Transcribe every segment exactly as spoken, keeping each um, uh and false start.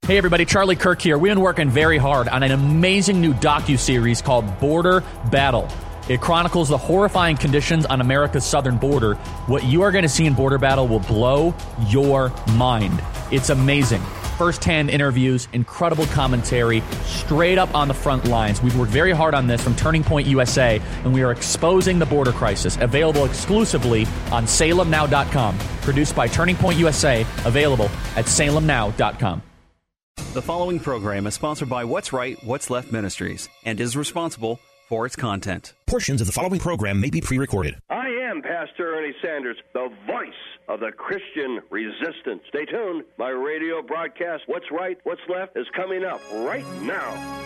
Hey everybody, Charlie Kirk here. We've been working very hard on an amazing new docuseries called Border Battle. It chronicles the horrifying conditions on America's southern border. What you are going to see in Border Battle will blow your mind. It's amazing. First-hand interviews, incredible commentary, straight up on the front lines. We've worked very hard on this from Turning Point U S A, and we are exposing the border crisis. Available exclusively on Salem Now dot com. Produced by Turning Point U S A. Available at Salem Now dot com. The following program is sponsored by What's Right, What's Left Ministries and is responsible for its content. Portions of the following program may be pre-recorded. I am Pastor Ernie Sanders, the voice of the Christian resistance. Stay tuned. My radio broadcast, What's Right, What's Left, is coming up right now.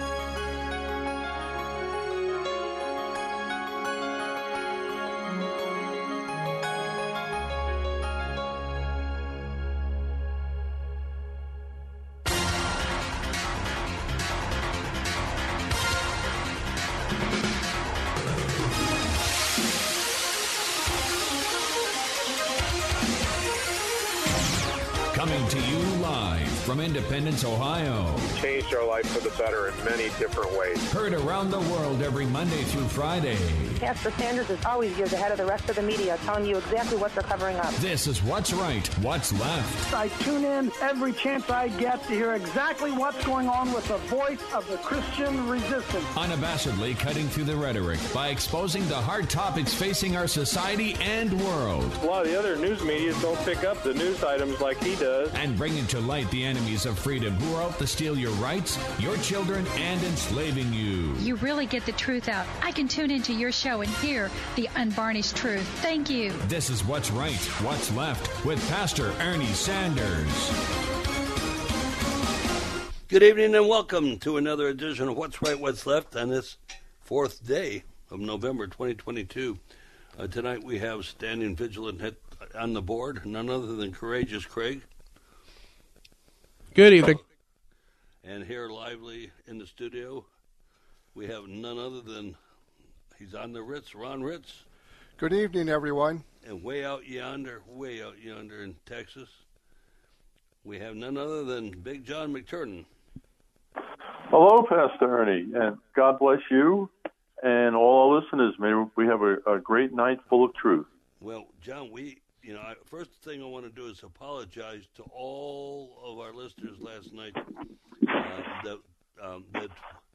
Coming to you live from Independence, Ohio. Changed our life for the better in many different ways. Heard around the world every Monday through Friday. Pastor Sanders is always years ahead of the rest of the media, telling you exactly what they're covering up. This is What's Right, What's Left. I tune in every chance I get to hear exactly what's going on with the voice of the Christian resistance. Unabashedly cutting through the rhetoric by exposing the hard topics facing our society and world. A lot of the other news media don't pick up the news items like he does. And bringing to light the enemies of freedom who are out to steal your rights, your children, and enslaving you. You really get the truth out. I can tune into your show and hear the unvarnished truth. Thank you. This is What's Right, What's Left with Pastor Ernie Sanders. Good evening and welcome to another edition of What's Right, What's Left on this fourth day of November twenty twenty-two. Uh, tonight we have standing vigilant on the board, none other than Courageous Craig. Good evening. And here lively in the studio, we have none other than, he's on the Ritz, Ron Ritz. Good evening, everyone. And way out yonder, way out yonder in Texas, we have none other than Big John McTurnan. Hello, Pastor Ernie, and God bless you and all our listeners. May we have a, a great night full of truth. Well, John, we... You know, I, first thing I want to do is apologize to all of our listeners last night uh, that um, that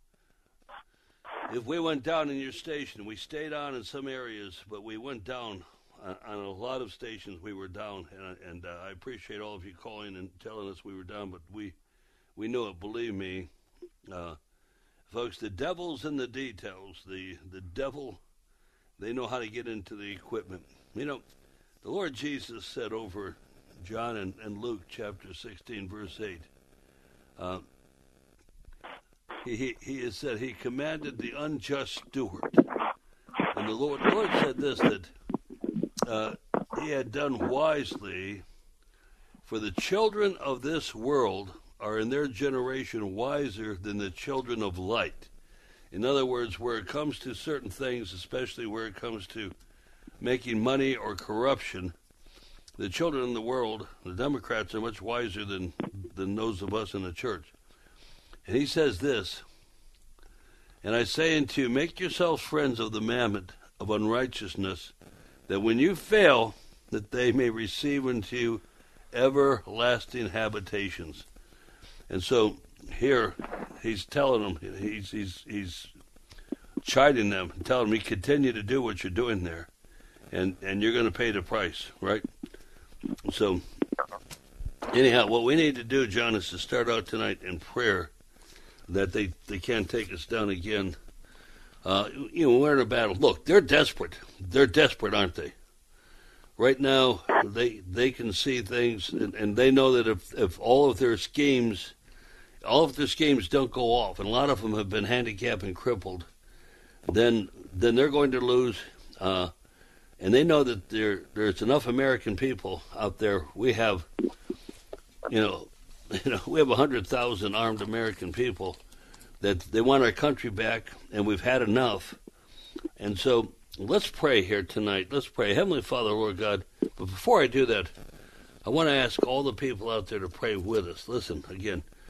if we went down in your station, we stayed on in some areas, but we went down on, on a lot of stations. We were down, and, and uh, I appreciate all of you calling and telling us we were down, but we we knew it. Believe me, uh, folks. The devil's in the details. The the devil, they know how to get into the equipment. You know. The Lord Jesus said over John and, and Luke chapter sixteen, verse eight, uh, he, he, he has said, he commanded the unjust steward. And the Lord, the Lord said this, that uh, he had done wisely, for the children of this world are in their generation wiser than the children of light. In other words, where it comes to certain things, especially where it comes to making money or corruption, the children in the world, the Democrats, are much wiser than, than those of us in the church. And he says this, and I say unto you, make yourselves friends of the mammon of unrighteousness, that when you fail, that they may receive unto you everlasting habitations. And so here he's telling them, he's he's he's chiding them, telling them, continue to do what you're doing there. And and you're going to pay the price, right? So, anyhow, what we need to do, John, is to start out tonight in prayer that they, they can't take us down again. Uh, you know, we're in a battle. Look, they're desperate. They're desperate, aren't they? Right now, they they can see things, and, and they know that if, if all of their schemes, all of their schemes don't go off, and a lot of them have been handicapped and crippled, then then they're going to lose. Uh, And they know that there there's enough American people out there. We have, you know, you know, we have a hundred thousand armed American people that they want our country back, and we've had enough. And so let's pray here tonight. Let's pray, Heavenly Father, Lord God. But before I do that, I want to ask all the people out there to pray with us. Listen again.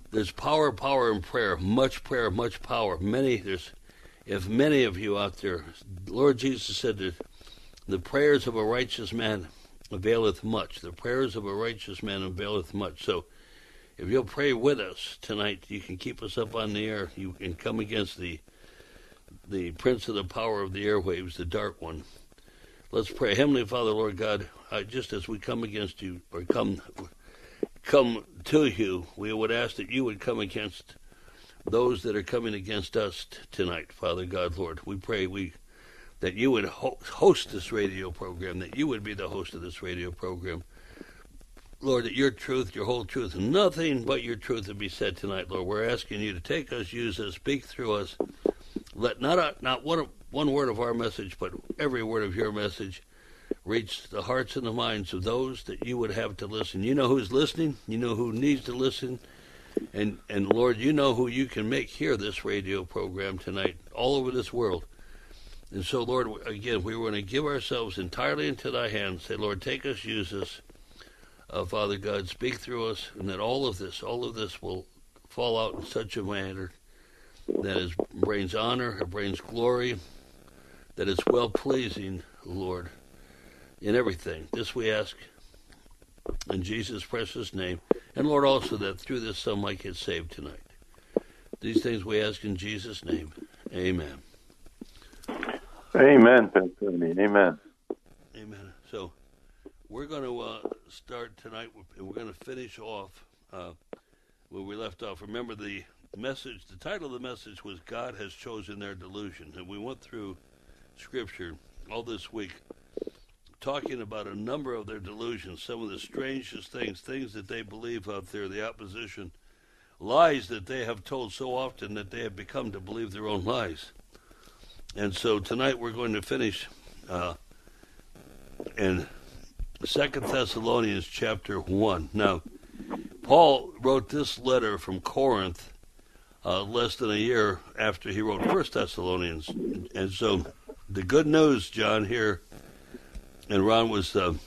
there's power, power in prayer, much prayer, much power. Many, there's, if many of you out there, Lord Jesus said that the prayers of a righteous man availeth much. The prayers of a righteous man availeth much. So if you'll pray with us tonight, you can keep us up on the air. You can come against the the prince of the power of the airwaves, the dark one. Let's pray. Heavenly Father, Lord God, uh, just as we come against you, or come come to you, we would ask that you would come against those that are coming against us t- tonight, Father God, Lord. We pray we that you would ho- host this radio program, that you would be the host of this radio program. Lord, that your truth, your whole truth, nothing but your truth would be said tonight, Lord. We're asking you to take us, use us, speak through us. Let not a, not one, one word of our message, but every word of your message reach the hearts and the minds of those that you would have to listen. You know who's listening. You know who needs to listen. And, and Lord, you know who you can make hear this radio program tonight all over this world. And so, Lord, again, we want to give ourselves entirely into thy hands. Say, Lord, take us, use us. Uh, Father God, speak through us, and that all of this, all of this will fall out in such a manner that is brings honor, it brings glory, that is well-pleasing, Lord, in everything. This we ask in Jesus' precious name. And, Lord, also that through this some might get saved tonight. These things we ask in Jesus' name. Amen. Amen, Pastor Ernie. Amen. Amen. So we're going to uh, start tonight, and we're going to finish off uh, where we left off. Remember, the message, the title of the message was God Has Chosen Their Delusion. And we went through Scripture all this week talking about a number of their delusions, some of the strangest things, things that they believe out there, the opposition, lies that they have told so often that they have become to believe their own lies. And so tonight we're going to finish uh, in Second Thessalonians chapter one. Now, Paul wrote this letter from Corinth uh, less than a year after he wrote First Thessalonians. And so the good news, John, here, and Ron, was uh,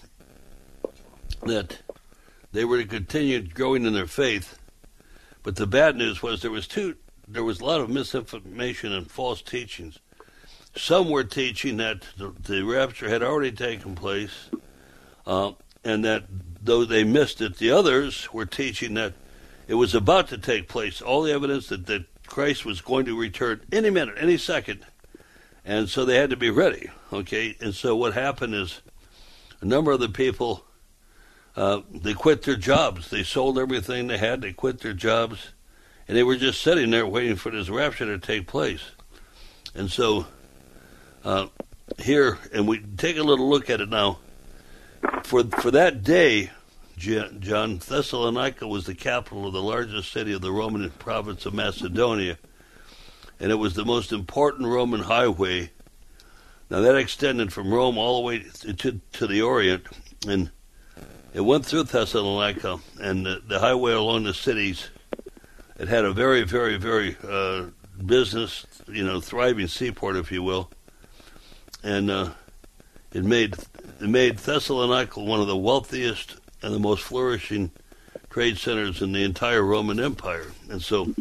that they were to continue growing in their faith. But the bad news was there was two. There was a lot of misinformation and false teachings. Some were teaching that the, the rapture had already taken place, uh, and that though they missed it, the others were teaching that it was about to take place. All the evidence that, that Christ was going to return any minute, any second, and so they had to be ready. Okay, and so what happened is a number of the people, uh, they quit their jobs. They sold everything they had. They quit their jobs, and they were just sitting there waiting for this rapture to take place. And so uh, here, and we take a little look at it now. For for that day, John, Thessalonica was the capital of the largest city of the Roman province of Macedonia, and it was the most important Roman highway. Now that extended from Rome all the way to, to the Orient, and it went through Thessalonica, and the, the highway along the cities, it had a very, very, very uh, business, you know, thriving seaport, if you will, and uh, it made it made Thessalonica one of the wealthiest and the most flourishing trade centers in the entire Roman Empire. And so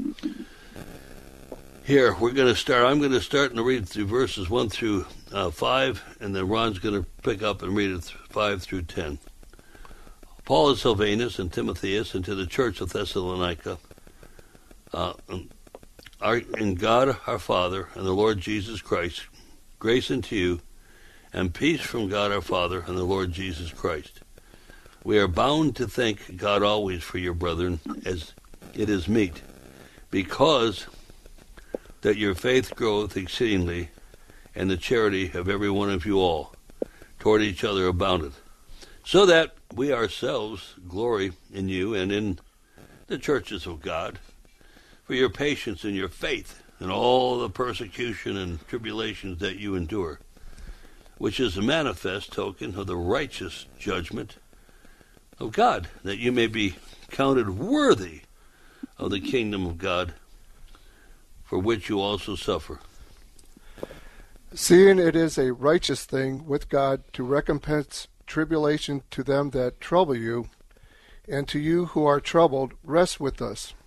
here we're going to start. I'm going to start and read through verses one through uh, five, and then Ron's going to pick up and read it th- five through ten. Paul and Silvanus and Timotheus, and to the church of Thessalonica, uh, our, in God our Father and the Lord Jesus Christ, grace unto you, and peace from God our Father and the Lord Jesus Christ. We are bound to thank God always for your brethren, as it is meet, because that your faith groweth exceedingly, and the charity of every one of you all toward each other aboundeth, so that we ourselves glory in you and in the churches of God, for your patience and your faith and all the persecution and tribulations that you endure, which is a manifest token of the righteous judgment of God, that you may be counted worthy of the kingdom of God, for which you also suffer. Seeing it is a righteous thing with God to recompense tribulation to them that trouble you, and to you who are troubled, rest with us,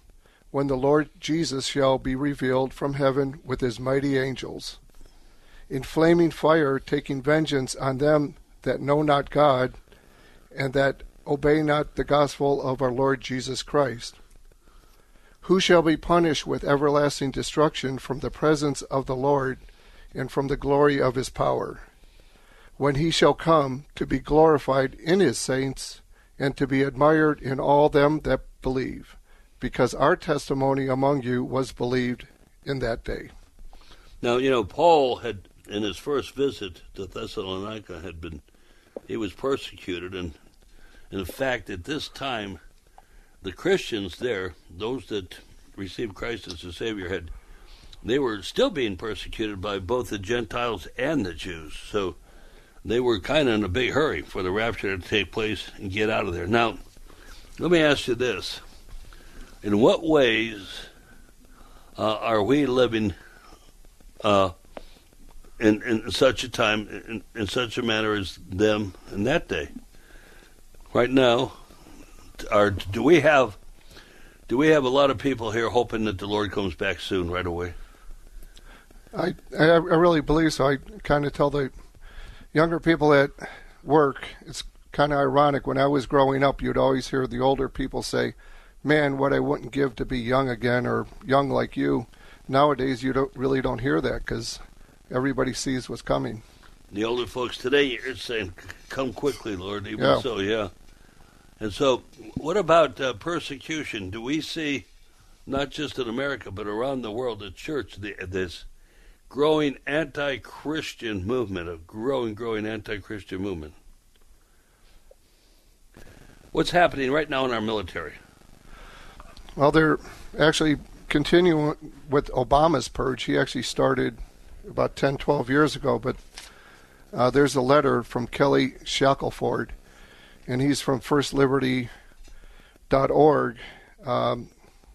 when the Lord Jesus shall be revealed from heaven with his mighty angels, in flaming fire, taking vengeance on them that know not God, and that obey not the gospel of our Lord Jesus Christ, who shall be punished with everlasting destruction from the presence of the Lord and from the glory of his power, when he shall come to be glorified in his saints and to be admired in all them that believe, because our testimony among you was believed in that day. Now, you know, Paul had, in his first visit to Thessalonica, had been, he was persecuted, and in fact, at this time, the Christians there, those that received Christ as their Savior, had, they were still being persecuted by both the Gentiles and the Jews. So they were kind of in a big hurry for the rapture to take place and get out of there. Now, let me ask you this. In what ways uh, are we living uh, in, in such a time, in, in such a manner as them in that day? Right now, are, do we have do we have a lot of people here hoping that the Lord comes back soon, right away? I I, I really believe so. I kind of tell the younger people at work, it's kind of ironic. When I was growing up, you'd always hear the older people say, man, what I wouldn't give to be young again, or young like you. Nowadays, you don't really don't hear that because everybody sees what's coming. The older folks today are saying, come quickly, Lord. Even yeah. so, yeah. And so, what about uh, persecution? Do we see, not just in America, but around the world, the church, the, this growing anti-Christian movement, a growing, growing anti-Christian movement? What's happening right now in our military? Well, they're actually continuing with Obama's purge. He actually started about ten, twelve years ago, but uh, there's a letter from Kelly Shackelford, and he's from first liberty dot org. Um,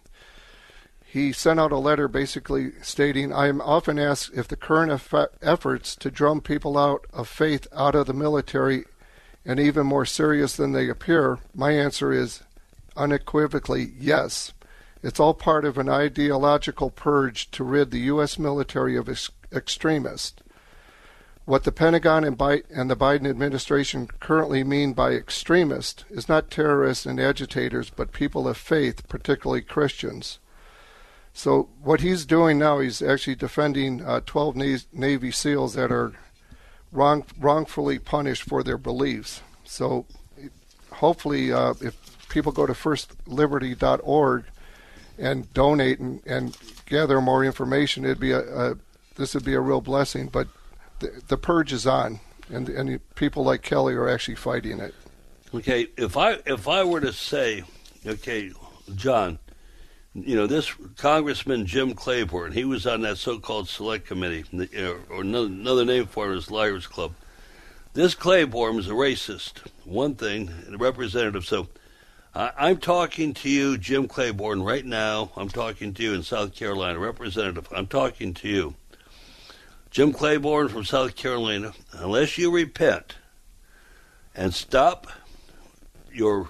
he sent out a letter basically stating, I am often asked if the current eff- efforts to drum people out of faith out of the military and even more serious than they appear, my answer is unequivocally yes. It's all part of an ideological purge to rid the U S military of ex- extremists. What the Pentagon and, Bi- and the Biden administration currently mean by extremist is not terrorists and agitators, but people of faith, particularly Christians. So what he's doing now, he's actually defending uh, twelve Na- Navy SEALs that are wrong, wrongfully punished for their beliefs. So hopefully uh, if people go to first liberty dot org and donate and, and gather more information, it'd be a, a this would be a real blessing. But the, the purge is on, and and people like Kelly are actually fighting it. Okay, if I if I were to say, okay, John, you know, this Congressman Jim Claiborne, he was on that so-called select committee, or another, another name for it is Liars Club. This Claiborne was a racist, one thing, and a representative. So I, I'm talking to you, Jim Claiborne, right now. I'm talking to you in South Carolina, representative. I'm talking to you. Jim Claiborne from South Carolina, unless you repent and stop your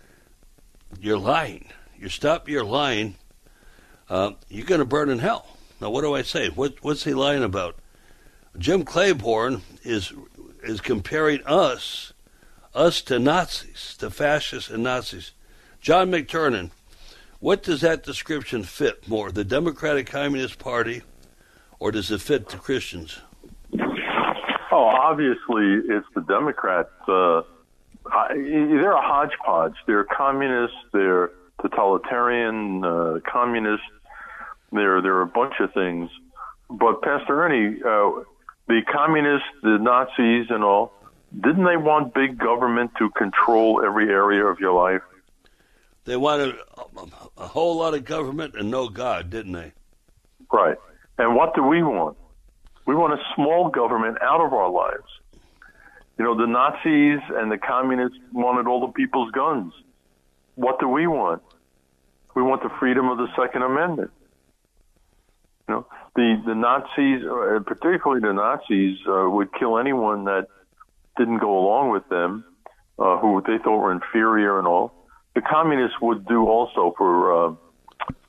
your lying, you stop your lying, uh, you're going to burn in hell. Now, what do I say? What, what's he lying about? Jim Claiborne is is comparing us, us to Nazis, to fascists and Nazis. John McTernan, what does that description fit more, the Democratic Communist Party, or does it fit the Christians? Oh, obviously it's the Democrats. Uh, they're a hodgepodge. They're communists. They're totalitarian, uh, communist. They're they're a bunch of things. But Pastor Ernie, uh, the communists, the Nazis, and all, didn't they want big government to control every area of your life? They wanted a, a whole lot of government and no God, didn't they? Right. And what do we want? We want a small government out of our lives. You know, the Nazis and the communists wanted all the people's guns. What do we want? We want the freedom of the Second Amendment. You know, the, the Nazis, uh, particularly the Nazis, uh, would kill anyone that didn't go along with them, uh, who they thought were inferior and all. The communists would do also for uh, uh,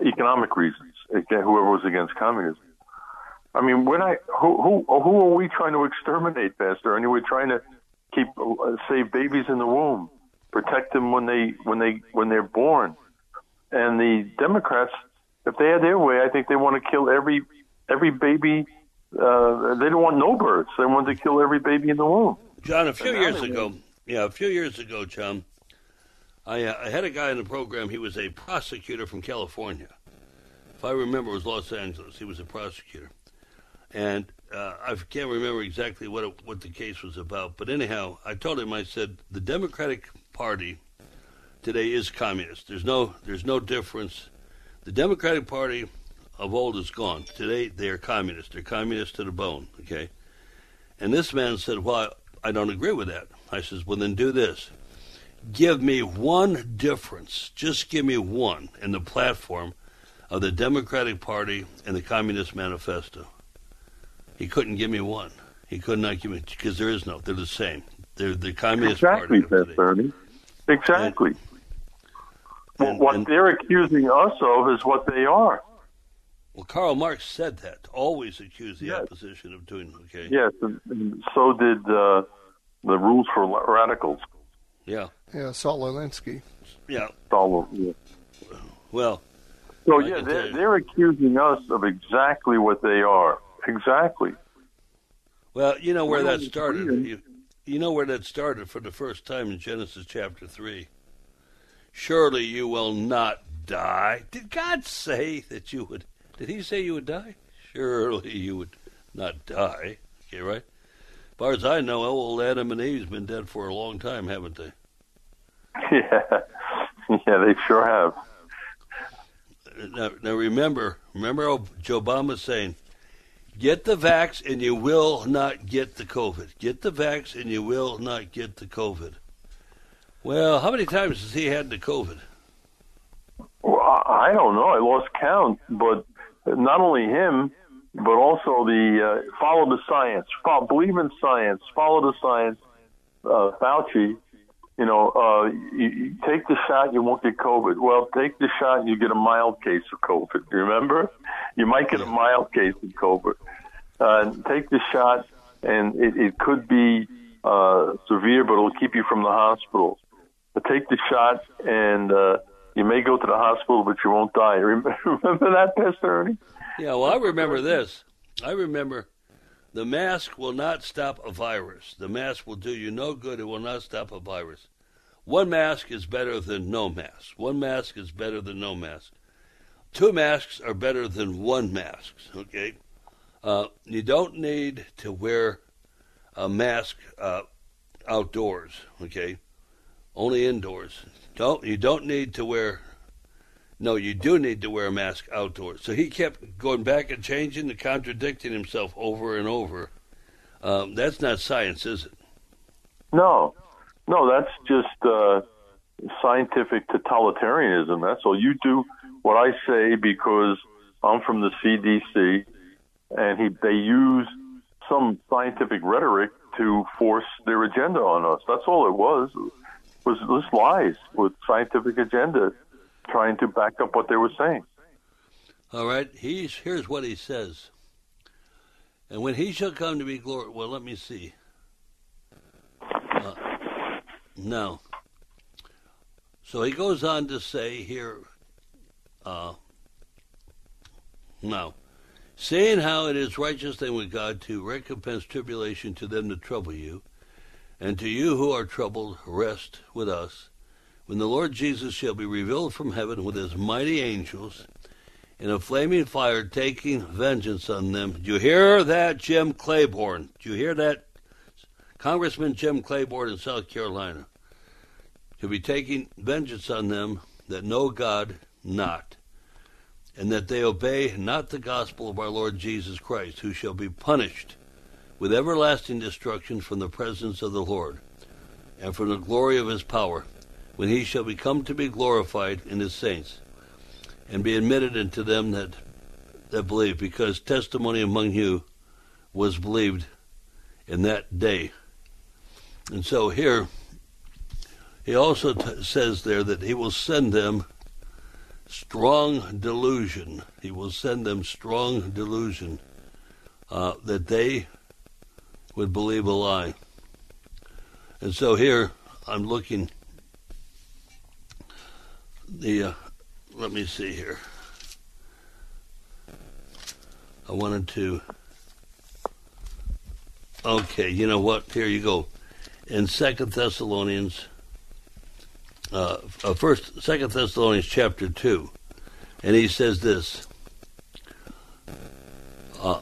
economic reasons, whoever was against communism. I mean, we're not, who, who, who are we trying to exterminate, Pastor Ernie? We're trying to keep, uh, save babies in the womb, protect them when they, when they, when they're born. And the Democrats, if they had their way, I think they want to kill every, every baby. Uh, they don't want no births. They want to kill every baby in the womb. John, a few years ago, yeah, a few years ago, John, I, uh, I had a guy in the program. He was a prosecutor from California. If I remember, it was Los Angeles. He was a prosecutor. And uh, I can't remember exactly what it, what the case was about. But anyhow, I told him, I said, the Democratic Party today is communist. There's no, there's no difference. The Democratic Party of old is gone. Today, they are communist. They're communist to the bone, okay? And this man said, well, I don't agree with that. I says, well, then do this. Give me one difference. Just give me one in the platform of the Democratic Party and the Communist Manifesto. He couldn't give me one. He could not give me, because there is no. They're the same. They're the Communist exactly, Party. Exactly, Exactly. And, and, what and, they're accusing us of is what they are. Well, Karl Marx said that. Always accused the yes. opposition of doing, okay? Yes, and, and so did uh, the Rules for Radicals. Yeah. Yeah, Saul Alinsky. Yeah. Saul, yeah. Well. So, yeah, they're, they're accusing us of exactly what they are. Exactly. Well, you know where that started. You, you know where that started for the first time in Genesis chapter three. Surely you will not die. Did God say that you would? Did he say you would die? Surely you would not die. Okay, right? As far as I know, old Adam and Eve's been dead for a long time, haven't they? Yeah. Yeah, they sure have. Now, now remember, remember Joe Obama saying, get the vax and you will not get the COVID. Get the vax and you will not get the COVID. Well, how many times has he had the COVID? Well, I don't know. I lost count. But not only him, but also the uh, follow the science. Follow, believe in science. Follow the science. Uh, Fauci, you know, uh, you, you take the shot, you won't get COVID. Well, take the shot and you get a mild case of COVID. Remember? You might get a mild case of COVID. Uh, take the shot, and it, it could be uh, severe, but it'll keep you from the hospital. But take the shot, and uh, you may go to the hospital, but you won't die. Remember, remember that, Pastor Ernie? Yeah, well, I remember this. I remember the mask will not stop a virus. The mask will do you no good. It will not stop a virus. One mask is better than no mask. One mask is better than no mask. Two masks are better than one mask, okay? Uh, you don't need to wear a mask uh, outdoors, okay? Only indoors. Don't you don't need to wear, no, you do need to wear a mask outdoors. So he kept going back and changing and contradicting himself over and over. Um, that's not science, is it? No. No, that's just uh, scientific totalitarianism. That's all. You do what I say because I'm from the C D C, and he, they use some scientific rhetoric to force their agenda on us. That's all it was. It was just lies with scientific agenda trying to back up what they were saying. All right. He's, here's what he says. And when he shall come to be glorified, well, let me see. Uh, no. So he goes on to say here, uh, no. Saying how it is righteous thing with God to recompense tribulation to them that trouble you, and to you who are troubled, rest with us, when the Lord Jesus shall be revealed from heaven with his mighty angels, in a flaming fire, taking vengeance on them. Do you hear that, Jim Claiborne? Do you hear that, Congressman Jim Claiborne in South Carolina? To be taking vengeance on them that know God not, and that they obey not the gospel of our Lord Jesus Christ, who shall be punished with everlasting destruction from the presence of the Lord, and from the glory of his power, when he shall become to be glorified in his saints, and be admitted into them that that believe, because testimony among you was believed in that day. And so here, he also t- says there that he will send them strong delusion. He will send them strong delusion uh, that they would believe a lie. And so here I'm looking. The uh, let me see here. I wanted to. Okay, you know what? Here you go. In Second Thessalonians, uh, uh, first, Second Thessalonians chapter two, and he says this. Uh,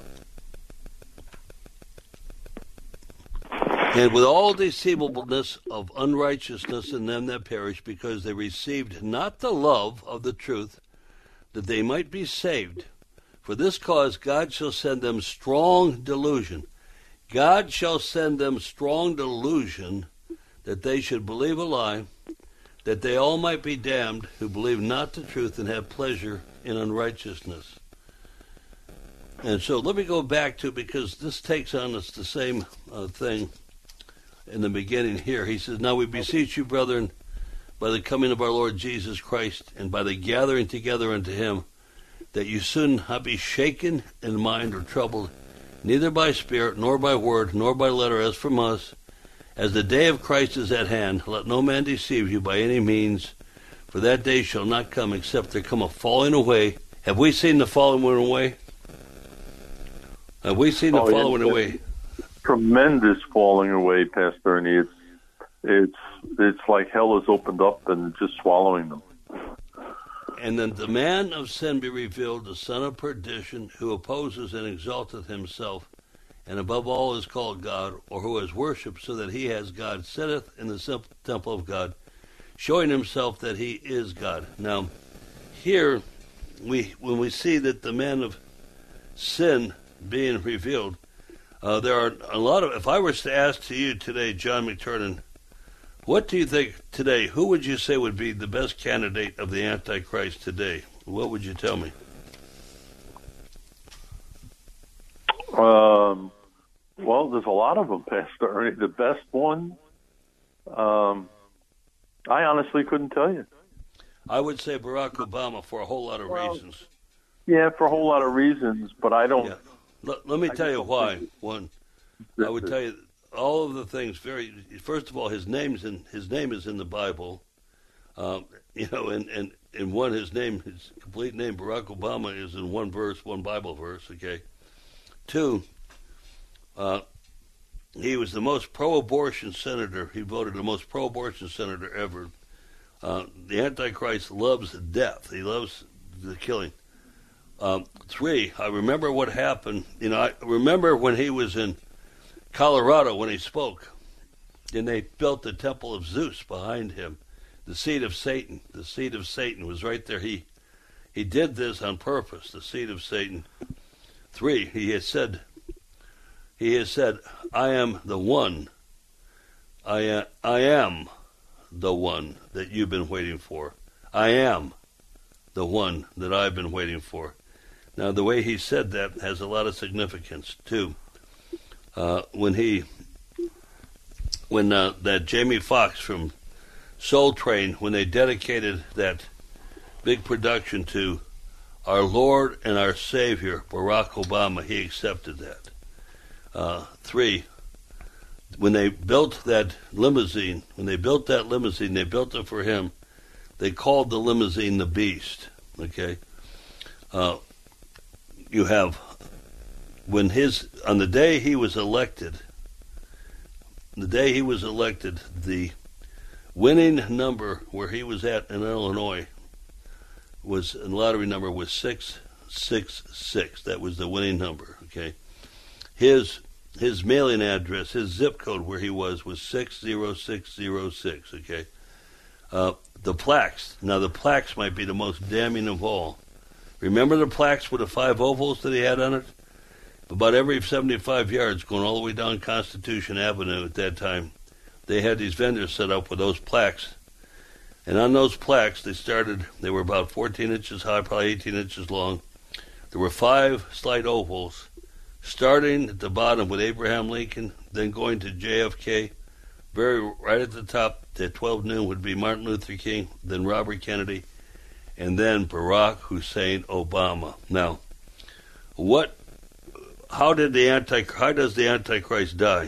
and with all deceivableness of unrighteousness in them that perish, because they received not the love of the truth, that they might be saved. For this cause God shall send them strong delusion. God shall send them strong delusion that they should believe a lie, that they all might be damned who believe not the truth and have pleasure in unrighteousness. And so let me go back to, because this takes on us the same uh, thing in the beginning here. He says, now we beseech you, brethren, by the coming of our Lord Jesus Christ and by the gathering together unto him, that you soon not be shaken in mind or troubled, neither by spirit, nor by word, nor by letter, as from us. As the day of Christ is at hand, let no man deceive you by any means, for that day shall not come, except there come a falling away. Have we seen the falling away? Have we seen the oh, falling yeah. away? Tremendous falling away, Pastor Ernie. It's, it's, it's like hell has opened up and just swallowing them. And then the man of sin be revealed, the son of perdition, who opposes and exalteth himself, and above all is called God, or who has worshipped so that he has God, sitteth in the temple of God, showing himself that he is God. Now, here, we when we see that the man of sin being revealed, uh, there are a lot of, if I was to ask to you today, John McTurnan, what do you think today, who would you say would be the best candidate of the Antichrist today? What would you tell me? Um, well, there's a lot of them, Pastor Ernie. The best one, um, I honestly couldn't tell you. I would say Barack Obama for a whole lot of well, reasons. Yeah, for a whole lot of reasons, but I don't... Yeah. Let, let me I tell you why. One, I would tell you all of the things very... First of all, his name's in his name is in the Bible. Um, you know, and, and, and one, his name, his complete name, Barack Obama, is in one verse, one Bible verse, okay? Two, uh, he was the most pro-abortion senator. He voted the most pro-abortion senator ever. Uh, the Antichrist loves death. He loves the killing. Um, three, I remember what happened. You know, I remember when he was in Colorado when he spoke, and they built the temple of Zeus behind him, the seat of Satan. The seat of Satan was right there. He he did this on purpose. The seat of Satan. Three, he has said, he has said, I am the one. I am, I am the one that you've been waiting for. I am the one that I've been waiting for. Now, the way he said that has a lot of significance, too. Uh, when he, when uh, that Jamie Foxx from Soul Train, when they dedicated that big production to our Lord and our Savior, Barack Obama, he accepted that. Uh, three, when they built that limousine, when they built that limousine, they built it for him. They called the limousine the Beast. Okay, uh, you have when his on the day he was elected, the day he was elected, the winning number where he was at in Illinois was, and lottery number was six six six. That was the winning number. Okay, his his mailing address, his zip code where he was was six zero six zero six. Okay, uh, the plaques. Now the plaques might be the most damning of all. Remember the plaques with the five ovals that he had on it? About every seventy-five yards, going all the way down Constitution Avenue at that time, they had these vendors set up with those plaques. And on those plaques, they started, they were about fourteen inches high, probably eighteen inches long. There were five slight ovals, starting at the bottom with Abraham Lincoln, then going to J F K. Very right at the top, at twelve noon, would be Martin Luther King, then Robert Kennedy. and then Barack Hussein Obama. Now, what? How did the anti? How does the Antichrist die?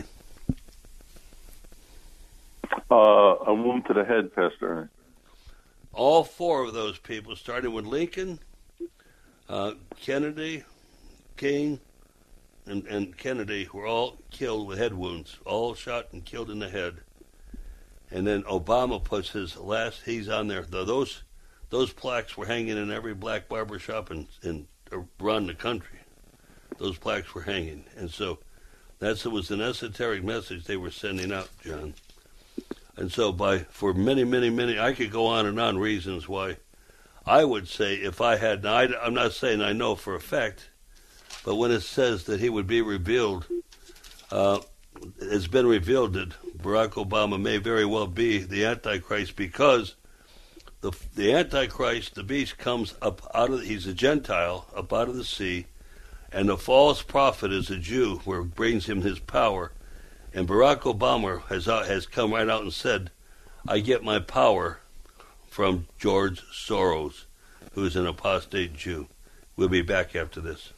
Uh, a wound to the head, Pastor. All four of those people, starting with Lincoln, uh, Kennedy, King, and, and Kennedy, were all killed with head wounds, all shot and killed in the head. And then Obama puts his last, he's on there. Those those plaques were hanging in every black barber shop in, in around the country. Those plaques were hanging. And so that's it was an esoteric message they were sending out, John. And so by for many, many, many, I could go on and on reasons why I would say if I had, now I, I'm not saying I know for a fact, but when it says that he would be revealed, uh, it's been revealed that Barack Obama may very well be the Antichrist because the the Antichrist, the beast, comes up out of, he's a Gentile, up out of the sea, and the false prophet is a Jew, where it brings him his power. And Barack Obama has has come right out and said, I get my power from George Soros, who is an apostate Jew. We'll be back after this.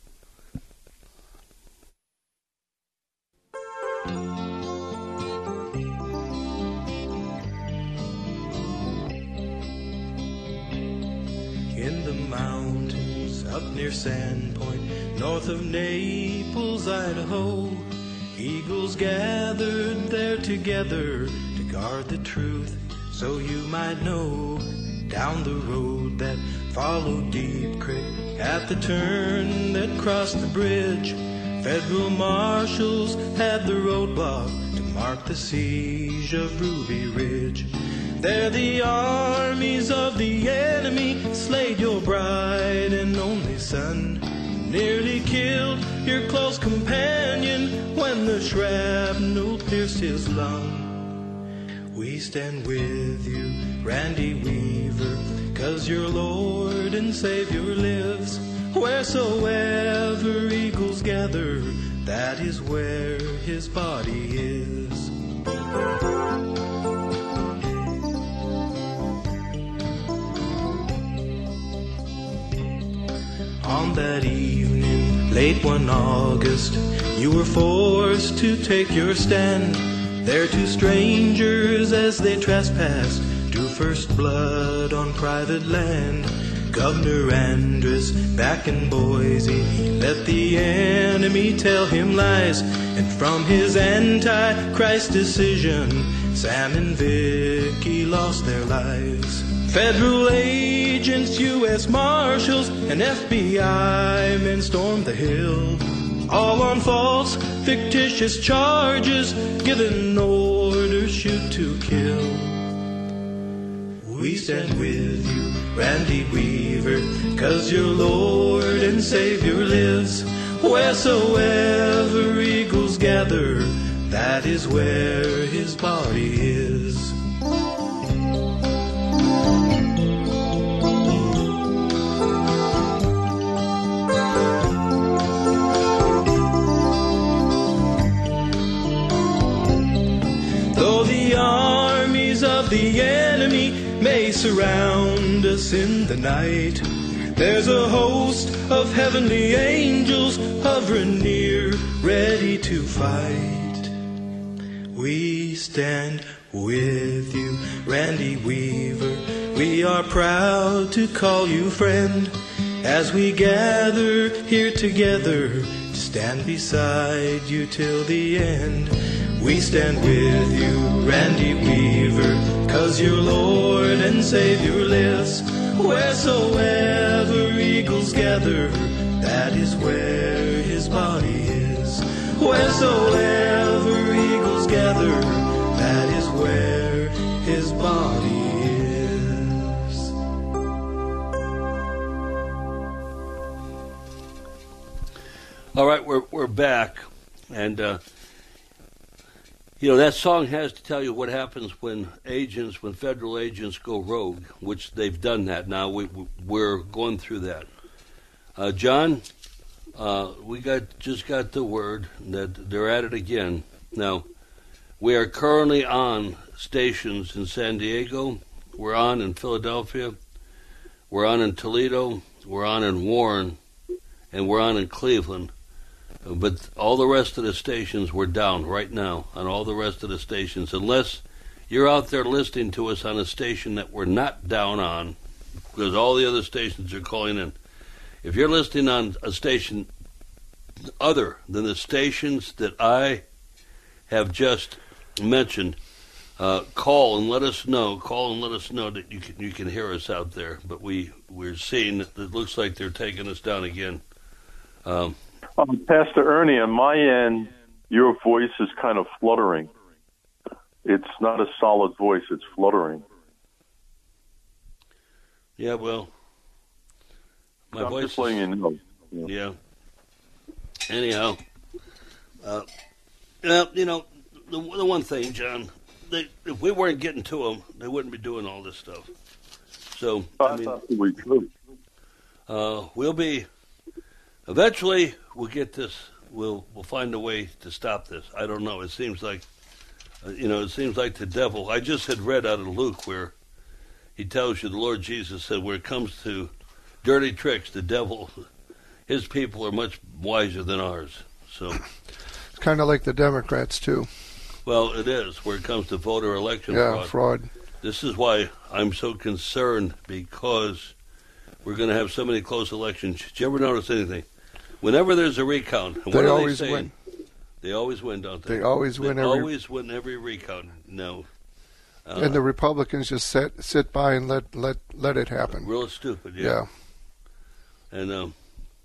In the mountains up near Sandpoint, north of Naples, Idaho, eagles gathered there together to guard the truth, so you might know. Down the road that followed Deep Creek, at the turn that crossed the bridge, federal marshals had the roadblock to mark the siege of Ruby Ridge. There the armies of the enemy slayed your bride and only son, nearly killed your close companion when the shrapnel pierced his lung. We stand with you, Randy Weaver, 'cause your Lord and Savior lives. Wheresoever eagles gather, that is where his body is. On that evening, late one August, you were forced to take your stand. There two strangers as they trespassed drew first blood on private land. Governor Andrus back in Boise let the enemy tell him lies, and from his anti-Christ decision, Sam and Vicky lost their lives. Federal agents, U S Marshals, and F B I men stormed the Hill, all on false, fictitious charges, given orders, shoot to kill. We stand with you, Randy Weaver, 'cause your Lord and Savior lives. Wheresoever eagles gather, that is where his body is. Though the armies of the enemy may surround us in the night, there's a host of heavenly angels hovering near, ready to fight. We stand with you, Randy Weaver. We are proud to call you friend, as we gather here together to stand beside you till the end. We stand with you, Randy Weaver, 'cause your Lord and Savior lives. Wheresoever eagles gather, that is where his body is. Wheresoever eagles gather, that is where his body is. All right, we're we're back, and uh, you know that song has to tell you what happens when agents, when federal agents go rogue, which they've done that now. We we're going through that. Uh, John, uh, we got just got the word that they're at it again. Now, we are currently on stations in San Diego. We're on in Philadelphia. We're on in Toledo, we're on in Warren, and we're on in Cleveland. But all the rest of the stations we're down right now on all the rest of the stations, unless you're out there listening to us on a station that we're not down on, because all the other stations are calling in. If you're listening on a station other than the stations that I have just mentioned, uh, call and let us know. Call and let us know that you can you can hear us out there. But we we're seeing that it looks like they're taking us down again. Um, um, Pastor Ernie, on my end, your voice is kind of fluttering. It's not a solid voice; it's fluttering. Yeah, well, my I'm voice just letting you know. Yeah. yeah. Anyhow, uh, uh, you know, the, the one thing, John, they, if we weren't getting to them, they wouldn't be doing all this stuff. So, I mean, absolutely true. Uh, we'll be eventually. We'll get this. We'll we'll find a way to stop this. I don't know. It seems like, uh, you know, it seems like the devil. I just had read out of Luke where he tells you the Lord Jesus said, where it comes to dirty tricks, the devil, his people are much wiser than ours. So it's kind of like the Democrats too. Well, it is where it comes to voter election yeah, fraud. fraud. This is why I'm so concerned, because we're going to have so many close elections. Did you ever notice anything? Whenever there's a recount, they what always are they win. They always win, don't they? They always they win. Every... always win every recount. No. Uh, and the Republicans just sit sit by and let let let it happen. Real stupid. Yeah. yeah. And um,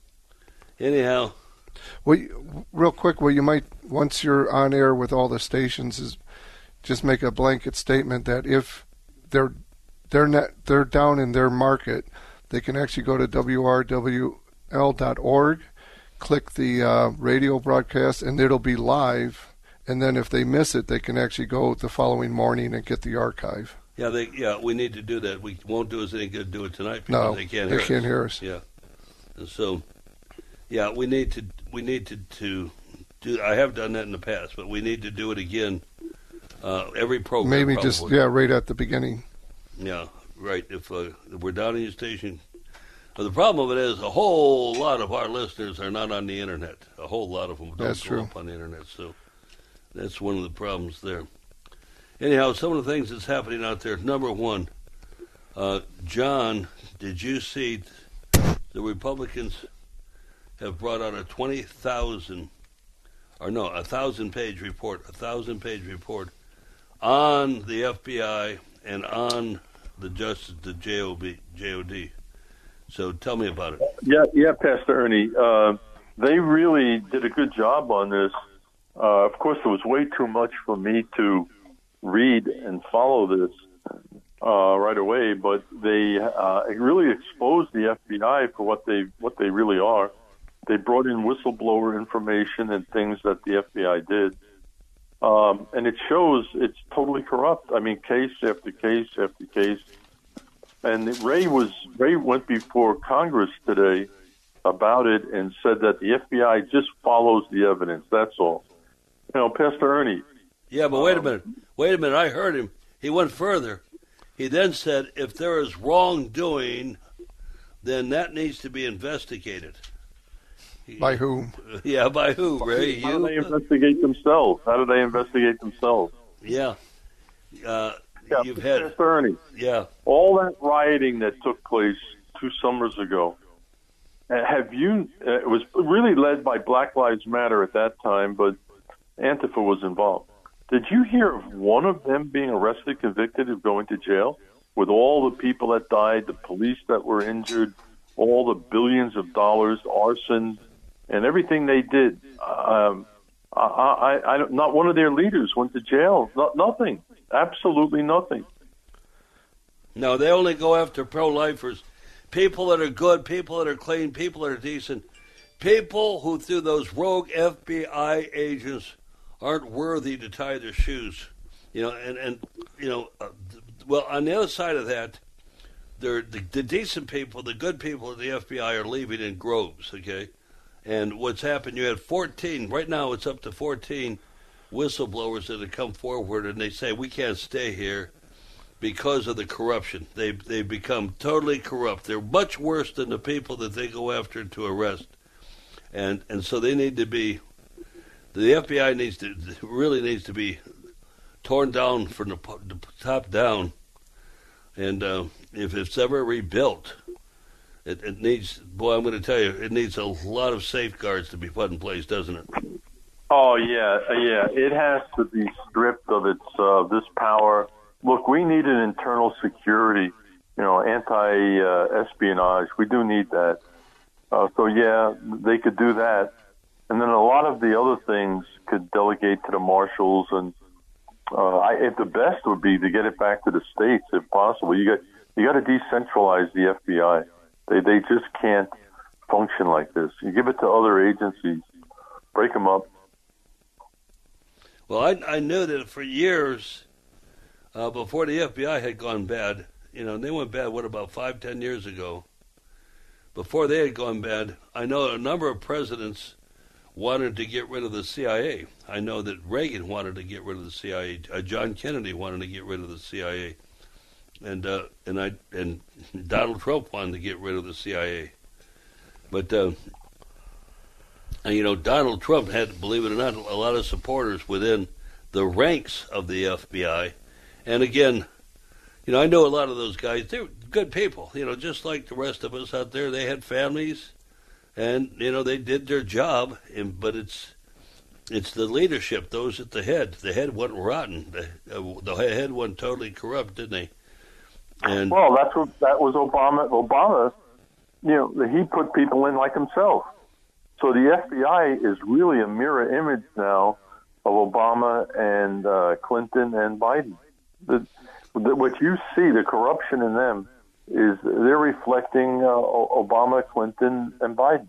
anyhow. Well, real quick, well, you might, once you're on air with all the stations, is just make a blanket statement that if they're they're not they're down in their market, they can actually go to W R W L dot org, click the uh, radio broadcast, and it'll be live. And then if they miss it, they can actually go the following morning and get the archive. Yeah, they yeah we need to do that. We won't do us any good to do it tonight because no, they can't they hear can't us. hear us. Yeah, and so. Yeah, we need to we need to, to do. I have done that in the past, but we need to do it again. Uh, every program, maybe probably. just yeah, right at the beginning. Yeah, right. If, uh, if we're down in your station, but the problem of it is a whole lot of our listeners are not on the internet. A whole lot of them don't that's go true. up on the internet, so that's one of the problems there. Anyhow, some of the things that's happening out there. Number one, uh, John, did you see the Republicans have brought out a twenty thousand, or no, a thousand-page report, a thousand-page report on the F B I and on the Justice, the J O B, J O D. So tell me about it. Yeah, yeah, Pastor Ernie. Uh, they really did a good job on this. Uh, of course, there was way too much for me to read and follow this uh, right away, but they uh, really exposed the F B I for what they what they really are. They brought in whistleblower information and things that the F B I did. Um, and it shows it's totally corrupt. I mean, case after case after case. And Ray was Ray went before Congress today about it and said that the F B I just follows the evidence. That's all. You know, Pastor Ernie. Yeah, but wait a minute. Wait a minute. I heard him. He went further. He then said if there is wrongdoing, then that needs to be investigated. By whom? Yeah, by who, Ray? How you? do they investigate themselves? How do they investigate themselves? Yeah. Uh, yeah you've had Pastor Ernie. Yeah. All that rioting that took place two summers ago, have you, uh, it was really led by Black Lives Matter at that time, but Antifa was involved. Did you hear of one of them being arrested, convicted of going to jail? With all the people that died, the police that were injured, all the billions of dollars, arson, and everything they did. Um, I, I, I, not one of their leaders went to jail. Not, nothing. Absolutely nothing. No, they only go after pro-lifers. People that are good, people that are clean, people that are decent. People who, through those rogue F B I agents, aren't worthy to tie their shoes. You know, and, and you know, uh, well, on the other side of that, they're, the, the decent people, the good people of the F B I are leaving in groves, okay? And what's happened, you had fourteen, right now it's up to fourteen whistleblowers that have come forward and they say, we can't stay here. because of the corruption. They they become totally corrupt. They're much worse than the people that they go after to arrest, and and so they need to be. The F B I needs to really needs to be torn down from the, the top down, and uh, if it's ever rebuilt, it, it needs. Boy, I'm going to tell you, it needs a lot of safeguards to be put in place, doesn't it? Oh yeah, yeah. It has to be stripped of its uh, this power. Look, we need an internal security, you know, anti-espionage. Uh, we do need that. Uh, so, yeah, they could do that. And then a lot of the other things could delegate to the marshals. And uh, I, if the best would be to get it back to the states, if possible. You got you got to decentralize the F B I. They they just can't function like this. You give it to other agencies, break them up. Well, I, I knew that for years... Uh, before the F B I had gone bad, you know, they went bad, what, about five, ten years ago. Before they had gone bad, I know a number of presidents wanted to get rid of the C I A. I know that Reagan wanted to get rid of the C I A. Uh, John Kennedy wanted to get rid of the C I A. And uh, and I and Donald Trump wanted to get rid of the C I A. But, uh, and, you know, Donald Trump had, believe it or not, a lot of supporters within the ranks of the F B I. And again, you know, I know a lot of those guys. They're good people, you know, just like the rest of us out there. They had families, and you know, they did their job. And, but it's it's the leadership, those at the head. The head went rotten. The, uh, the head went totally corrupt, didn't they? And well, that's what that was Obama. Obama, you know, he put people in like himself. So the F B I is really a mirror image now of Obama and uh, Clinton and Biden. The, the, what you see, the corruption in them, is they're reflecting uh, Obama, Clinton, and Biden.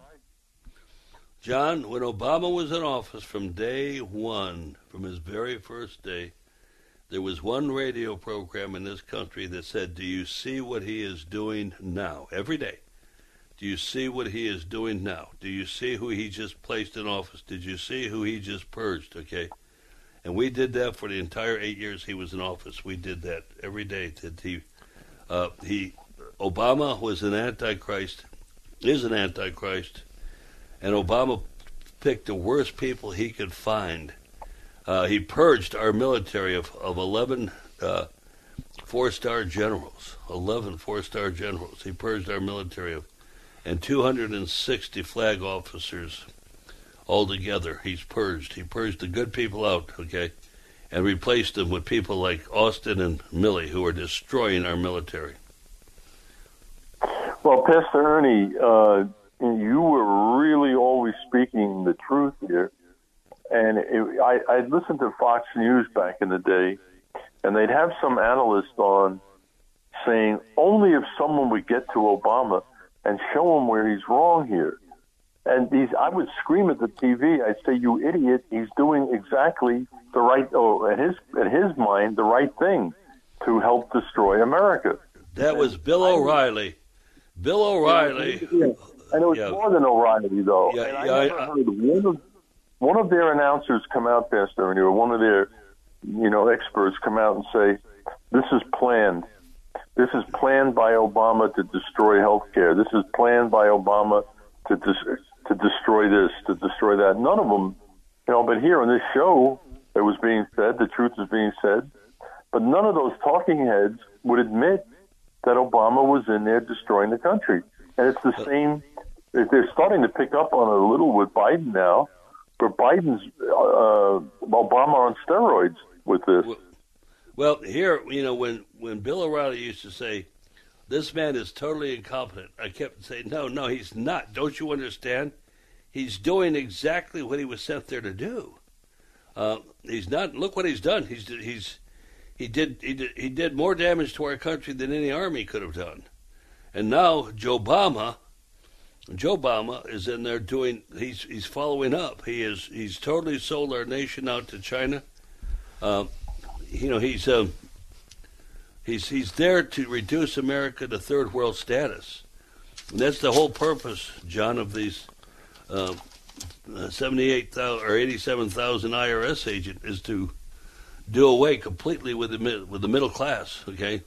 John, when Obama was in office from day one, from his very first day, there was one radio program in this country that said, do you see what he is doing now? Every day. Do you see what he is doing now? Do you see who he just placed in office? Did you see who he just purged? Okay. And we did that for the entire eight years he was in office. We did that every day. That he, uh, he, Obama was an antichrist, is an antichrist, and Obama picked the worst people he could find. Uh, he purged our military of, of eleven uh, four-star generals, eleven four-star generals. He purged our military of, and two hundred sixty flag officers. Altogether, he's purged. He purged the good people out, okay, and replaced them with people like Austin and Milley, who are destroying our military. Well, Pastor Ernie, uh, you were really always speaking the truth here. And it, I, I listened to Fox News back in the day, and they'd have some analyst on saying, only if someone would get to Obama and show him where he's wrong here. And these, I would scream at the T V. I'd say, "You idiot! He's doing exactly the right, oh, in his in his mind, the right thing to help destroy America." That was Bill O'Reilly. Bill O'Reilly. Yeah, and it was yeah. more than O'Reilly, though. Yeah, and I yeah, never I, heard one of one of their announcers come out, Pastor Ernie, or one of their, you know, experts come out and say, "This is planned. This is planned by Obama to destroy health care. This is planned by Obama to dis- to destroy this, to destroy that." None of them, you know, but here on this show, it was being said, the truth is being said, but none of those talking heads would admit that Obama was in there destroying the country. And it's the same, they're starting to pick up on it a little with Biden now, but Biden's uh, Obama on steroids with this. Well, here, you know, when, when Bill O'Reilly used to say, this man is totally incompetent, I kept saying, no, no, he's not. Don't you understand? He's doing exactly what he was sent there to do. Uh, he's not. Look what he's done. He's he's he did he did he did more damage to our country than any army could have done. And now Joe Obama, Joe Obama is in there doing. He's he's following up. He is he's totally sold our nation out to China. Uh, you know he's um, he's he's there to reduce America to third world status. And that's the whole purpose, John, of these. Uh, uh, seventy-eight thousand or eighty-seven thousand I R S agent is to do away completely with the mid, with the middle class. Okay.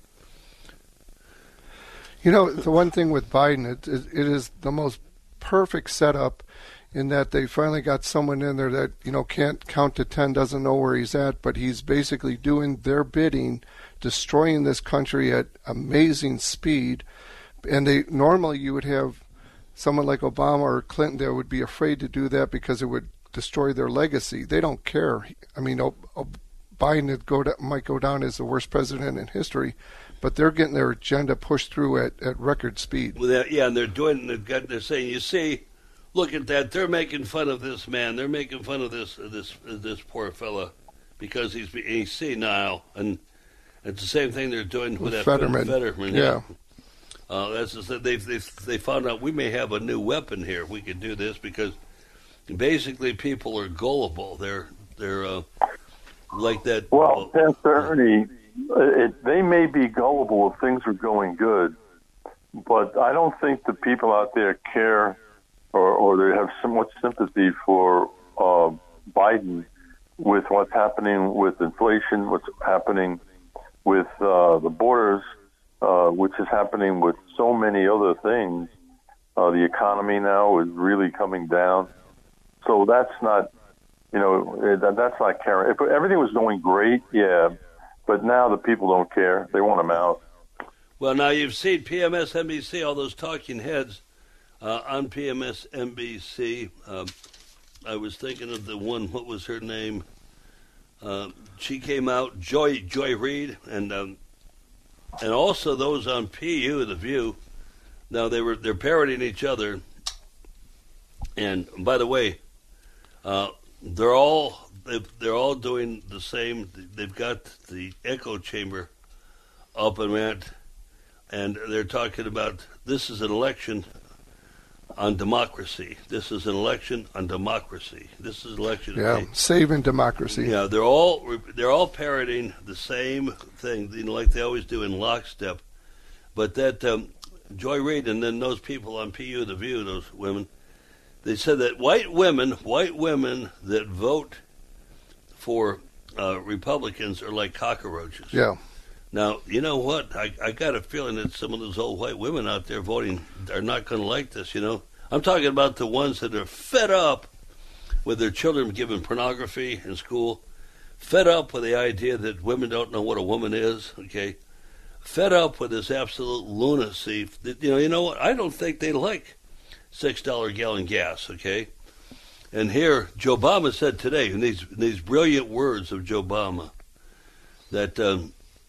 You know, the one thing with Biden, it, it, it is the most perfect setup in that they finally got someone in there that, you know, can't count to ten, doesn't know where he's at, but he's basically doing their bidding, destroying this country at amazing speed. And they normally you would have someone like Obama or Clinton that would be afraid to do that because it would destroy their legacy. They don't care. I mean, o- o- Biden would go to, might go down as the worst president in history, but they're getting their agenda pushed through at, at record speed. Well, they're, yeah, and they're doing. They've got, they're saying, you see, look at that. They're making fun of this man. They're making fun of this this this poor fella because he's he's senile, and it's the same thing they're doing with, with that Fetterman. Fetterman. Yeah. Uh, that's just that they they they found out we may have a new weapon here if we could do this, because basically people are gullible. They're they're uh, like that. Well, Pastor Ernie, it, they may be gullible if things are going good, but I don't think the people out there care or, or they have so much sympathy for uh, Biden with what's happening with inflation, what's happening with uh, the borders. Uh, which is happening with so many other things. Uh, the economy now is really coming down. So that's not, you know, that, that's not caring. If everything was going great, yeah, but now the people don't care. They want them out. Well, now you've seen P M S N B C, all those talking heads uh, on P M S N B C. Um, I was thinking of the one, what was her name? Uh, she came out, Joy Joy Reid, and um, and also those on P U, The View. Now they were they're parroting each other. And by the way, uh, they're all they're all doing the same. They've got the echo chamber up and rant, and they're talking about this is an election on democracy. This is an election on democracy. This is an election. Yeah, okay. Saving democracy. Yeah, they're all they're all parroting the same thing, you know, like they always do in lockstep. But that um, Joy Reid and then those people on P U, The View, those women, they said that white women, white women that vote for uh, Republicans are like cockroaches. Yeah. Now, you know what? I, I got a feeling that some of those old white women out there voting are not going to like this, you know? I'm talking about the ones that are fed up with their children given pornography in school, fed up with the idea that women don't know what a woman is, okay? Fed up with this absolute lunacy. That, you know, you know what? I don't think they like six dollars a gallon gas, okay? And here, Joe Obama said today, in these, in these brilliant words of Joe Obama, that... Um,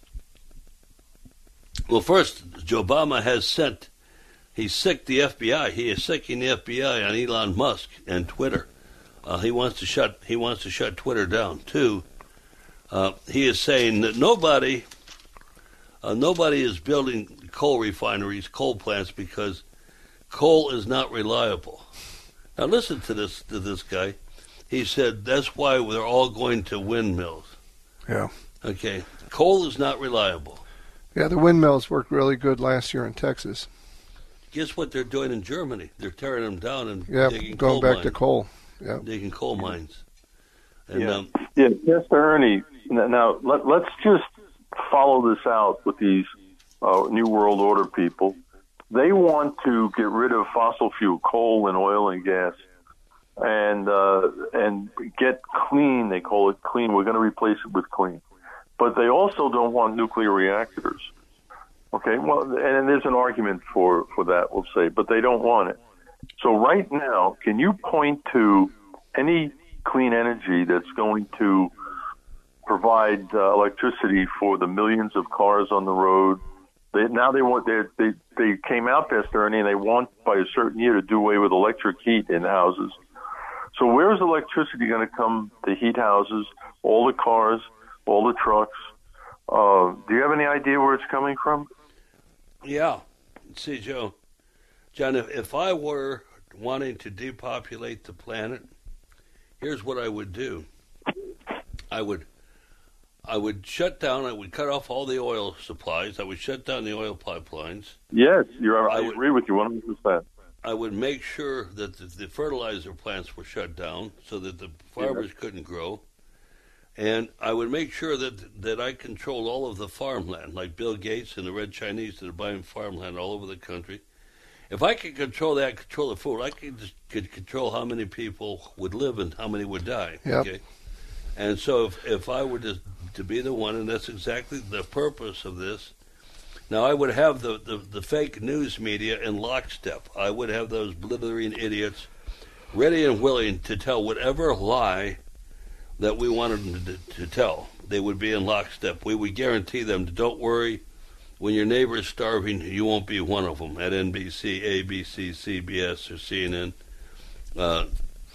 Well, first, Joe Obama has sent, he's sick the F B I. He is sicking the F B I on Elon Musk and Twitter. Uh, he wants to shut he wants to shut Twitter down. Two, uh, he is saying that nobody uh, nobody is building coal refineries, coal plants, because coal is not reliable. Now listen to this to this guy. He said that's why we're all going to windmills. Yeah. Okay. Coal is not reliable. Yeah, the windmills worked really good last year in Texas. Guess what they're doing in Germany? They're tearing them down and yeah, digging going coal back mines. to coal. Yeah, digging coal mines. And, yeah, um, yeah. Mister Ernie. Now let, let's just follow this out with these uh, New World Order people. They want to get rid of fossil fuel, coal and oil and gas, and uh, and get clean. They call it clean. We're going to replace it with clean. But they also don't want nuclear reactors. Okay, well, and there's an argument for, for that, we'll say, but they don't want it. So right now, can you point to any clean energy that's going to provide uh, electricity for the millions of cars on the road? They, now they want they they they came out, Pastor Ernie, and they want by a certain year to do away with electric heat in houses. So where's electricity going to come to heat houses, all the cars, all the trucks? Uh, do you have any idea where it's coming from? Yeah. See, Joe, John, if, if I were wanting to depopulate the planet, here's what I would do. I would I would shut down, I would cut off all the oil supplies, I would shut down the oil pipelines. Yes, you're, I, I would, agree with you one hundred percent. I would make sure that the, the fertilizer plants were shut down so that the farmers yeah. couldn't grow. And I would make sure that that I controlled all of the farmland, like Bill Gates and the Red Chinese that are buying farmland all over the country. If I could control that, control the food, I could, just, could control how many people would live and how many would die. Yep. Okay. And so if, if I were to, to be the one, and that's exactly the purpose of this, now I would have the, the, the fake news media in lockstep. I would have those blithering idiots ready and willing to tell whatever lie that we wanted them to, to tell. They would be in lockstep. We would guarantee them, don't worry, when your neighbor is starving, you won't be one of them at N B C, A B C, C B S, or C N N, uh,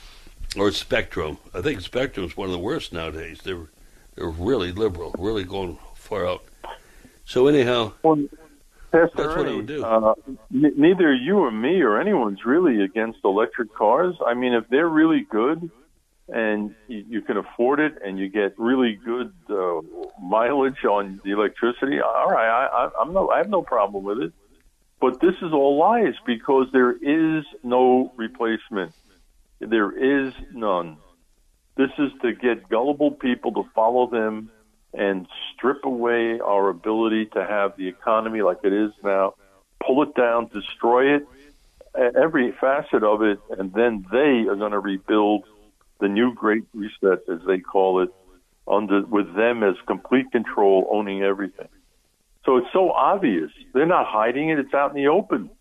or Spectrum. I think Spectrum is one of the worst nowadays. They're, they're really liberal, really going far out. So anyhow, well, Pastor that's Ernie, what I would do. Uh, n- neither you or me or anyone's really against electric cars. I mean, if they're really good and you, you can afford it and you get really good uh, mileage on the electricity, all right, I, I, I'm no, I have no problem with it. But this is all lies because there is no replacement. There is none. This is to get gullible people to follow them and strip away our ability to have the economy like it is now, pull it down, destroy it, every facet of it, and then they are going to rebuild the new Great Reset, as they call it, under with them as complete control, owning everything. So it's so obvious. They're not hiding it. It's out in the open.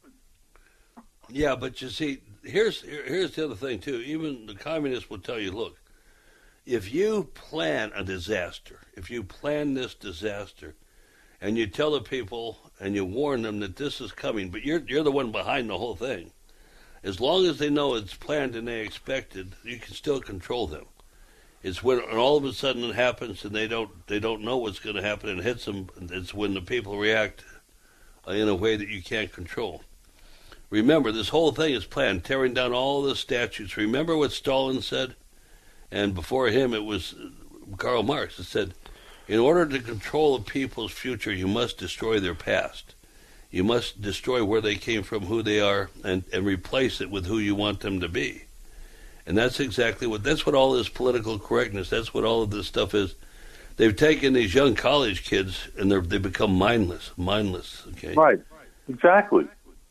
Yeah, but you see, here's here's the other thing, too. Even the communists will tell you, look, if you plan a disaster, if you plan this disaster, and you tell the people and you warn them that this is coming, but you're you're the one behind the whole thing, as long as they know it's planned and they expected, you can still control them. It's when all of a sudden it happens and they don't they don't know what's going to happen and it hits them. It's when the people react in a way that you can't control. Remember, this whole thing is planned, tearing down all the statutes. Remember what Stalin said? And before him it was Karl Marx. It said, in order to control a people's future, you must destroy their past. You must destroy where they came from, who they are, and, and replace it with who you want them to be. And that's exactly what, that's what all this political correctness, that's what all of this stuff is. They've taken these young college kids and they're, they become mindless, mindless, okay? Right, exactly.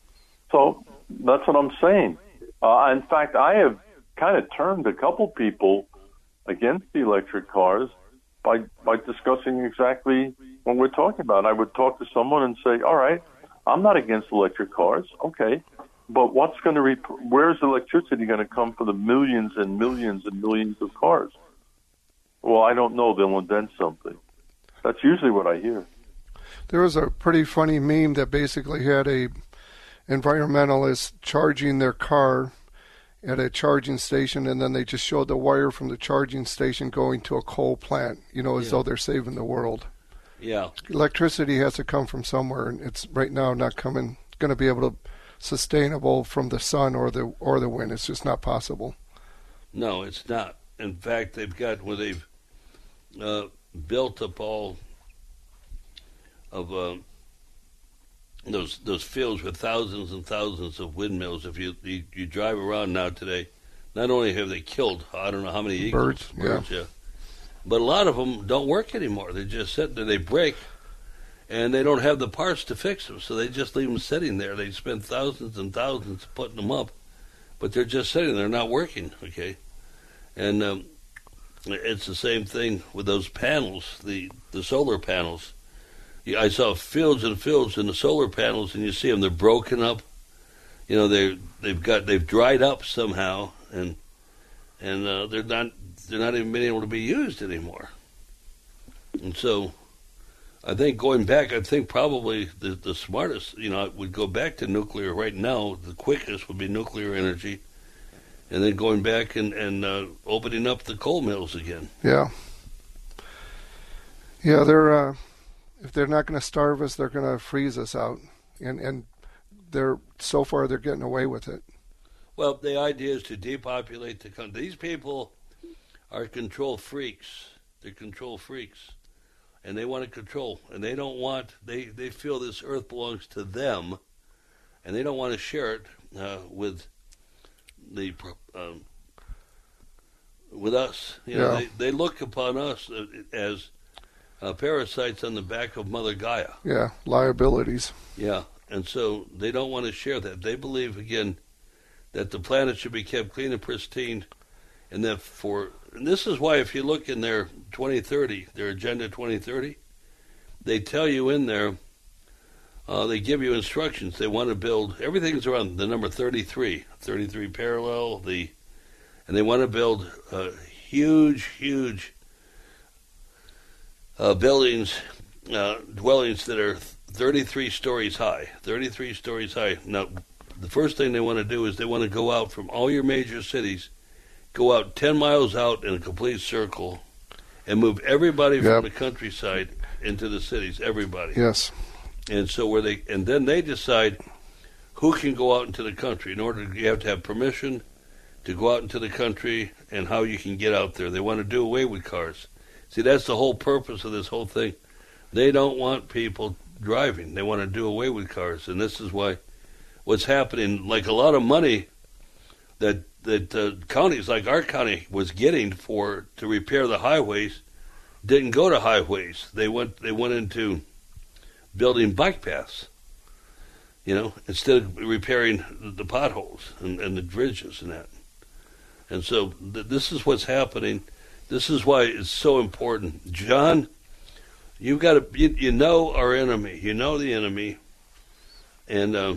So that's what I'm saying. Uh, in fact, I have kind of turned a couple people against the electric cars by by discussing exactly what we're talking about. I would talk to someone and say, all right, I'm not against electric cars, okay, but what's going to rep- where's electricity going to come for the millions and millions and millions of cars? Well, I don't know. They'll invent something. That's usually what I hear. There was a pretty funny meme that basically had a environmentalist charging their car at a charging station, and then they just showed the wire from the charging station going to a coal plant, you know, as Yeah. though they're saving the world. Yeah. Electricity has to come from somewhere, and it's right now not coming, going to be able to sustainable from the sun or the or the wind. It's just not possible. No, it's not. In fact, they've got where they've uh, built up all of uh, those those fields with thousands and thousands of windmills. If you, you you drive around now today, not only have they killed I don't know how many eagles, Birds, birds yeah. yeah, but a lot of them don't work anymore. They just sit there, they break, and they don't have the parts to fix them, so they just leave them sitting there. They spend thousands and thousands putting them up, but they're just sitting there, not working. Okay, and um, it's the same thing with those panels, the the solar panels. I saw fields and fields in the solar panels, and you see them; they're broken up. You know, they they've got they've dried up somehow, and and uh, they're not they're not even being able to be used anymore. And so, I think going back, I think probably the the smartest, you know, would go back to nuclear right now. The quickest would be nuclear energy, and then going back and and uh, opening up the coal mills again. Yeah. Yeah, they're. Uh... If they're not going to starve us, they're going to freeze us out, and and they're so far they're getting away with it. Well, the idea is to depopulate the country. These people are control freaks. They're control freaks, and they want to control, and they don't want. They they feel this earth belongs to them, and they don't want to share it uh, with the um, with us. You know, Yeah. they, they look upon us as uh, parasites on the back of Mother Gaia. Yeah, liabilities. Yeah, and so they don't want to share that. They believe, again, that the planet should be kept clean and pristine, and that for, and this is why if you look in their twenty thirty, their Agenda twenty thirty, they tell you in there, uh, they give you instructions. They want to build, everything's around the number thirty-three, thirty-three parallel, the, and they want to build uh, huge, huge uh, buildings, uh, dwellings that are thirty-three stories high, thirty-three stories high. Now, the first thing they want to do is they want to go out from all your major cities, go out ten miles out in a complete circle, and move everybody Yep. from the countryside into the cities, everybody. Yes. And so where they, and then they decide who can go out into the country. In order, you have to have permission to go out into the country and how you can get out there. They want to do away with cars. See, that's the whole purpose of this whole thing. They don't want people driving. They want to do away with cars, and this is why what's happening, like a lot of money that that uh, counties like our county was getting for to repair the highways didn't go to highways. They went they went into building bike paths, you know, instead of repairing the potholes and, and the bridges and that. And so th- this is what's happening. This is why it's so important. John, you've got to, you, you know our enemy. You know the enemy. And uh,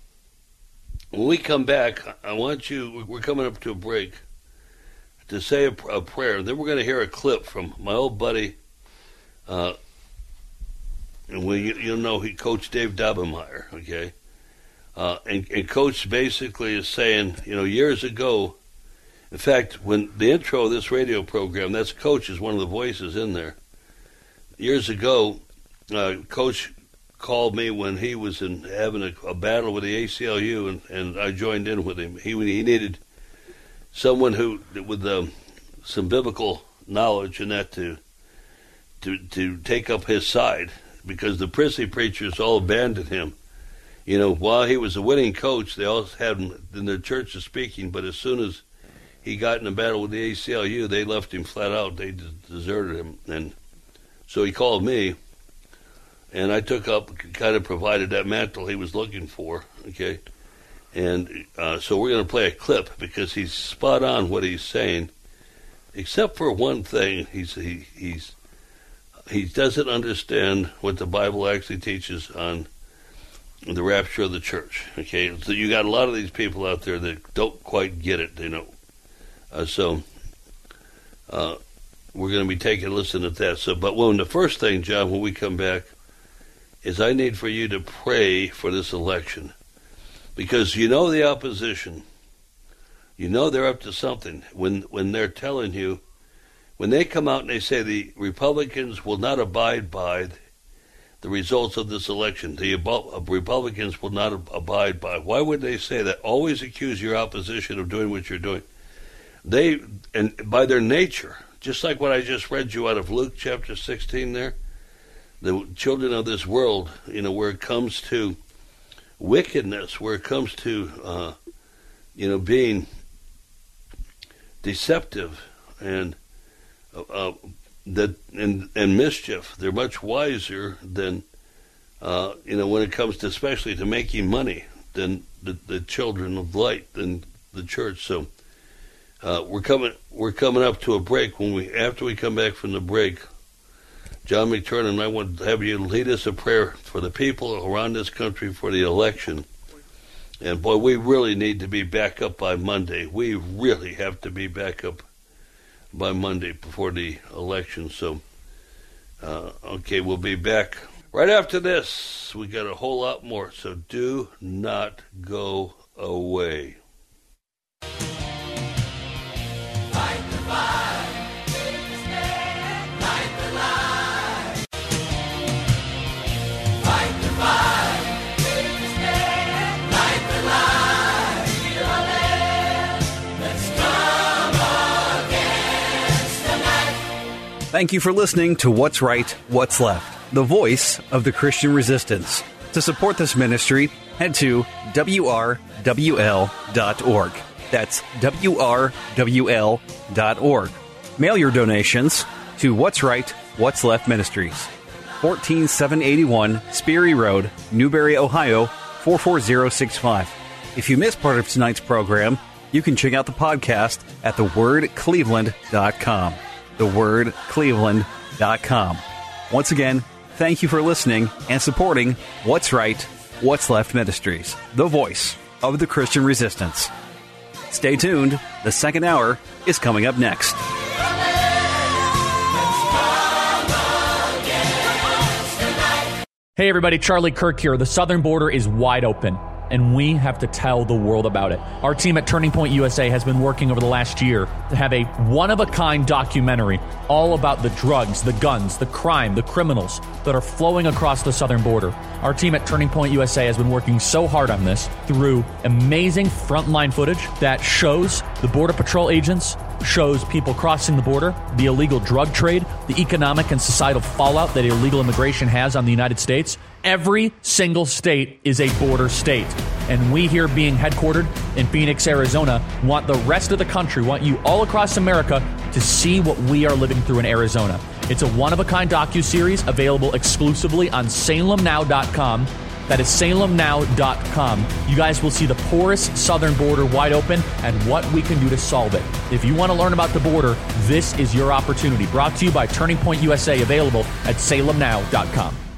when we come back, I want you, we're coming up to a break, to say a, a prayer. Then we're going to hear a clip from my old buddy, uh, and we, you, you'll know he, Coach Dave Daubenmire, okay? Uh, and, and Coach basically is saying, you know, years ago, in fact, when the intro of this radio program, that's Coach is one of the voices in there. Years ago, uh, Coach called me when he was in having a, a battle with the A C L U, and, and I joined in with him. He he needed someone who with um, some biblical knowledge and that to to to take up his side, because the prissy preachers all abandoned him. You know, while he was a winning coach, they all had him in their churches speaking, but as soon as he got in a battle with the A C L U, they left him flat out. They d- deserted him. And so he called me, and I took up, kind of provided that mantle he was looking for, okay? And uh, so we're going to play a clip, because he's spot on what he's saying, except for one thing. He's he he's he doesn't understand what the Bible actually teaches on the rapture of the church, okay? So you got a lot of these people out there that don't quite get it, you know. Uh, so uh, we're going to be taking a listen at that. So, but when the first thing, John, when we come back, is I need for you to pray for this election, because you know the opposition, you know they're up to something when when they're telling you, when they come out and they say the Republicans will not abide by the results of this election, the abo- Republicans will not ab- abide by. Why would they say that? Always accuse your opposition of doing what you're doing. They, and by their nature, just like what I just read you out of Luke chapter sixteen there, the children of this world, you know, where it comes to wickedness, where it comes to, uh, you know, being deceptive and uh, that and, and mischief, they're much wiser than, uh, you know, when it comes to, especially to making money, than the, the children of light, than the church. So uh, we're coming we're coming up to a break. When we after we come back from the break, John McTurnan, I want to have you lead us a prayer for the people around this country for the election. And boy, we really need to be back up by Monday. We really have to be back up by Monday before the election. So, uh, okay, we'll be back right after this. We got a whole lot more, so do not go away. Fight the fight. Light the light. Fight the fight. Light the light. Heal our land. Let's come against the night. Thank you for listening to What's Right, What's Left, the voice of the Christian resistance. To support this ministry, head to W R W L dot org. That's W R W L dot org. Mail your donations to What's Right, What's Left Ministries, one four seven eight one Speary Road, Newberry, Ohio, four four zero six five. If you missed part of tonight's program, you can check out the podcast at the word cleveland dot com. the word cleveland dot com. Once again, thank you for listening and supporting What's Right, What's Left Ministries, the voice of the Christian resistance. Stay tuned. The second hour is coming up next. Hey everybody, Charlie Kirk here. The southern border is wide open, and we have to tell the world about it. Our team at Turning Point U S A has been working over the last year to have a one-of-a-kind documentary all about the drugs, the guns, the crime, the criminals that are flowing across the southern border. Our team at Turning Point U S A has been working so hard on this through amazing frontline footage that shows the Border Patrol agents, shows people crossing the border, the illegal drug trade, the economic and societal fallout that illegal immigration has on the United States. Every single state is a border state. And we here being headquartered in Phoenix, Arizona, want the rest of the country, want you all across America to see what we are living through in Arizona. It's a one-of-a-kind docuseries available exclusively on Salem Now dot com. That is Salem Now dot com. You guys will see the porous southern border wide open and what we can do to solve it. If you want to learn about the border, this is your opportunity. Brought to you by Turning Point U S A, available at Salem Now dot com.